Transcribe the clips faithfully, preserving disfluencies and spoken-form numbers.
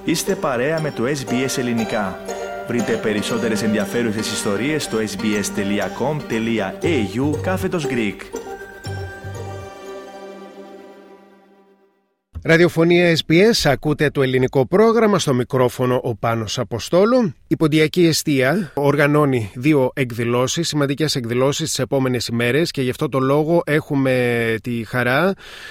Είστε παρέα με το Ες Μπι Ες Ελληνικά. Βρείτε περισσότερες ενδιαφέρουσες ιστορίες στο sbs.com.au κάθετος Greek. Ραδιοφωνία Ες Μπι Ες, ακούτε το ελληνικό πρόγραμμα, στο μικρόφωνο ο Πάνος Αποστόλου. Η Ποντιακή Εστία οργανώνει δύο εκδηλώσεις, σημαντικές εκδηλώσεις τις επόμενες ημέρες και γι' αυτό το λόγο έχουμε τη χαρά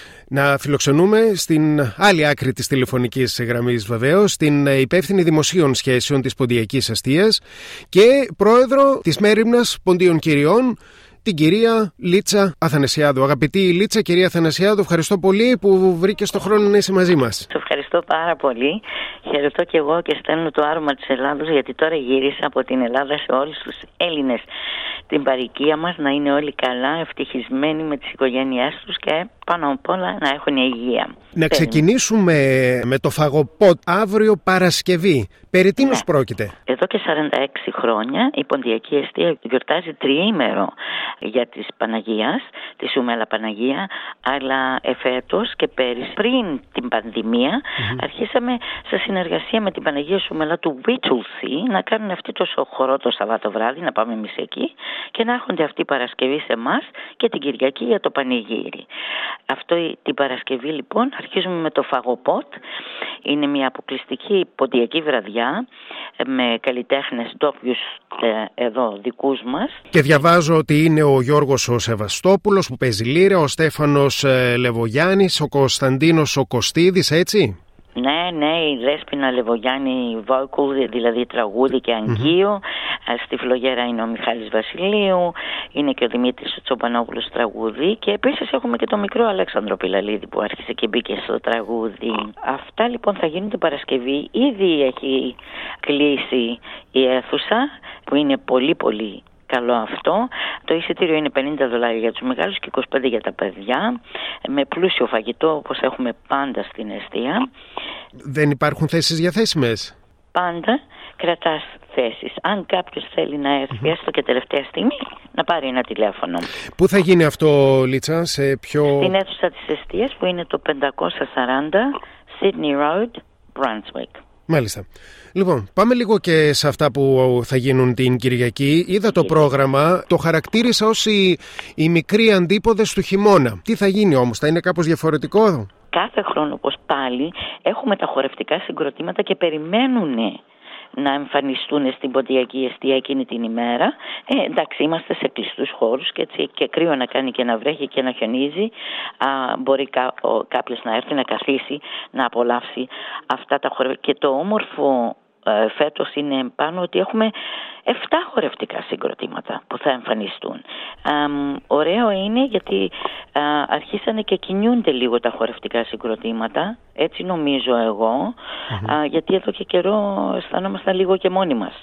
να φιλοξενούμε στην άλλη άκρη της τηλεφωνικής γραμμής βεβαίως την υπεύθυνη δημοσίων σχέσεων της Ποντιακής Εστίας και πρόεδρο της Μέριμνας Ποντίων Κυριών, την κυρία Λίτσα Αθανασιάδου. Αγαπητή Λίτσα, κυρία Αθανασιάδου, ευχαριστώ πολύ που βρήκες το χρόνο να είσαι μαζί μας. Σε ευχαριστώ πάρα πολύ. Χαιρετώ και εγώ και στέλνω το άρωμα της Ελλάδος, γιατί τώρα γύρισα από την Ελλάδα σε όλους τους Έλληνες. Την παροικία μας να είναι όλοι καλά, ευτυχισμένοι με τις οικογένειές τους και πάνω απ' όλα να έχουν υγεία. Να ξεκινήσουμε με το φαγοπότ αύριο Παρασκευή. Περί τίνος ναι. πρόκειται? Εδώ και σαράντα έξι χρόνια η Ποντιακή Εστία γιορτάζει τριήμερο για της Παναγίας, τη Σούμελα Παναγία, αλλά εφέτος και πέρυσι πριν την πανδημία mm-hmm. αρχίσαμε σε συνεργασία με την Παναγία Σούμελα του Βίτσουλσι να κάνουν αυτή το χορό το Σαββάτο βράδυ, να πάμε εμείς εκεί και να έρχονται αυτή η Παρασκευή σε εμάς και την Κυριακή για το πανηγύρι. Αυτό την Παρασκευή λοιπόν αρχίζουμε με το φαγοπότ. Είναι μια αποκλειστική ποντιακή βραδιά με καλλιτέχνες ντόπιους ε, εδώ δικούς μας. Και διαβάζω ότι είναι ο Γιώργος ο Σεβαστόπουλος που παίζει λύρα, ο Στέφανος ε, Λεβογιάννης, ο Κωνσταντίνος ο Κωστίδης, έτσι? Ναι, ναι, η Δέσποινα Λεβογιάννη vocal, δηλαδή τραγούδι και αγγείο. Mm-hmm. Στη φλογέρα είναι ο Μιχάλης Βασιλείου, είναι και ο Δημήτρης ο Τσοπανόπουλος τραγούδι και επίσης έχουμε και τον μικρό Αλέξανδρο Πιλαλίδη που άρχισε και μπήκε στο τραγούδι. Αυτά λοιπόν θα γίνουν την Παρασκευή. Ήδη έχει κλείσει η αίθουσα που είναι πολύ πολύ καλό αυτό. Το εισιτήριο είναι πενήντα δολάρια για τους μεγάλους και είκοσι πέντε για τα παιδιά, με πλούσιο φαγητό όπως έχουμε πάντα στην εστία. Δεν υπάρχουν θέσεις διαθέσιμες? Πάντα κρατάς θέσεις. Αν κάποιος θέλει να έρθει mm-hmm. έστω και τελευταία στιγμή, να πάρει ένα τηλέφωνο. Πού θα γίνει αυτό, Λίτσα? Σε ποιο... Στην αίθουσα της εστίας που είναι το πεντακόσια σαράντα Sydney Road, Brunswick. Μάλιστα. Λοιπόν, πάμε λίγο και σε αυτά που θα γίνουν την Κυριακή. Είδα το πρόγραμμα, το χαρακτήρισα ως οι, οι μικροί αντίποδες του χειμώνα. Τι θα γίνει όμως, θα είναι κάπως διαφορετικό? Κάθε χρόνο, όπως πάλι, έχουμε τα χορευτικά συγκροτήματα και περιμένουν να εμφανιστούν στην Ποντιακή Εστία εκείνη την ημέρα. Ε, εντάξει, είμαστε σε κλειστούς χώρους και, έτσι, και κρύο να κάνει και να βρέχει και να χιονίζει. Α, μπορεί κά, ο, κάποιος να έρθει να καθίσει, να απολαύσει αυτά τα χορευτικά. Και το όμορφο ε, φέτος είναι πάνω ότι έχουμε εφτά χορευτικά συγκροτήματα που θα εμφανιστούν. Ε, ωραίο είναι γιατί ε, αρχίσανε και κινιούνται λίγο τα χορευτικά συγκροτήματα, έτσι νομίζω εγώ, mm-hmm. ε, γιατί εδώ και καιρό αισθανόμασταν λίγο και μόνοι μας.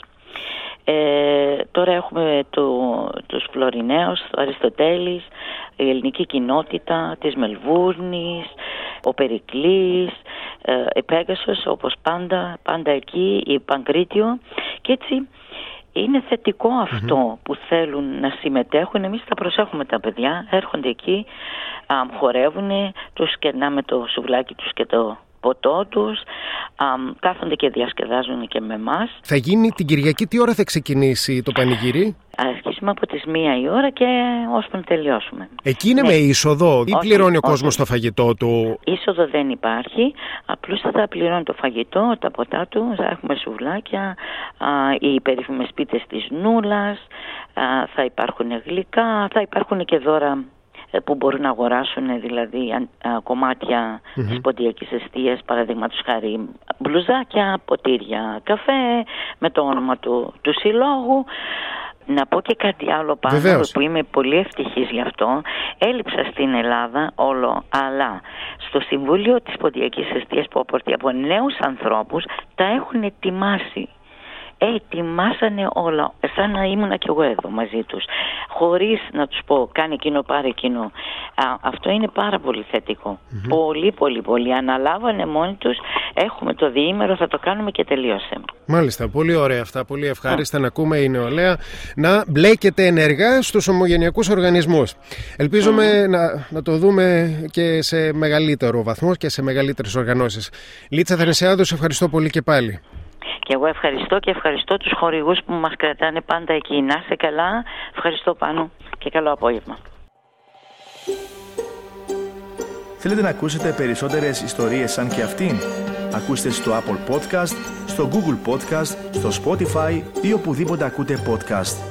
Ε, τώρα έχουμε το, τους Φλωριναίους, το Αριστοτέλης, η ελληνική κοινότητα της Μελβούρνης, ο Περικλής, ε, η Πέγασος όπως πάντα, πάντα εκεί, η Παγκρίτιο και έτσι είναι θετικό αυτό mm-hmm. που θέλουν να συμμετέχουν. Εμείς τα προσέχουμε τα παιδιά, έρχονται εκεί, α, χορεύουν, τους κερνάμε το σουβλάκι τους και το ποτό τους, α, κάθονται και διασκεδάζουν και με εμάς. Θα γίνει την Κυριακή, τι ώρα θα ξεκινήσει το πανηγύρι? Αρχίσουμε από τις μία η ώρα και ώσπου να τελειώσουμε. Εκεί είναι ναι. με είσοδο ή όχι, πληρώνει ο κόσμος το φαγητό του? Είσοδο δεν υπάρχει, απλώς θα πληρώνει το φαγητό, τα ποτά του, θα έχουμε σουβλάκια, α, οι περίφημες πίτες της Νούλας, α, θα υπάρχουν γλυκά, θα υπάρχουν και δώρα που μπορούν να αγοράσουν, δηλαδή α, α, κομμάτια mm-hmm. της Ποντιακής Εστίας, παραδείγματος χάρη μπλουζάκια, ποτήρια καφέ με το όνομα του, του συλλόγου. Να πω και κάτι άλλο πάνω Βεβαίως. Που είμαι πολύ ευτυχής γι' αυτό. Έλειψα στην Ελλάδα όλο, αλλά στο Συμβούλιο της Ποντιακής Εστίας που απορτεί από νέους ανθρώπους τα έχουν ετοιμάσει. Ετοιμάσανε όλα, σαν να ήμουνα κι εγώ εδώ μαζί τους, χωρίς να τους πω κάνει εκείνο, πάρε εκείνο. Α, αυτό είναι πάρα πολύ θετικό. Mm-hmm. Πολύ πολύ πολύ. Αναλάβανε μόνοι τους, έχουμε το διήμερο, θα το κάνουμε και τελείωσε. Μάλιστα, πολύ ωραία αυτά, πολύ ευχάριστα να ακούμε η νεολαία να μπλέκεται ενεργά στους ομογενειακούς οργανισμούς. Ελπίζουμε mm. να, να το δούμε και σε μεγαλύτερο βαθμό και σε μεγαλύτερες οργανώσεις. Λίτσα Θανασιάδου, σε ευχαριστώ πολύ και πάλι. Και εγώ ευχαριστώ και ευχαριστώ τους χορηγούς που μας κρατάνε πάντα εκεί. Να είστε καλά, ευχαριστώ Πάνο και καλό απόγευμα. Θέλετε να ακούσετε περισσότερες ιστορίες σαν και αυτήν? Ακούστε στο Apple Podcast, στο Google Podcast, στο Spotify ή οπουδήποτε ακούτε podcast.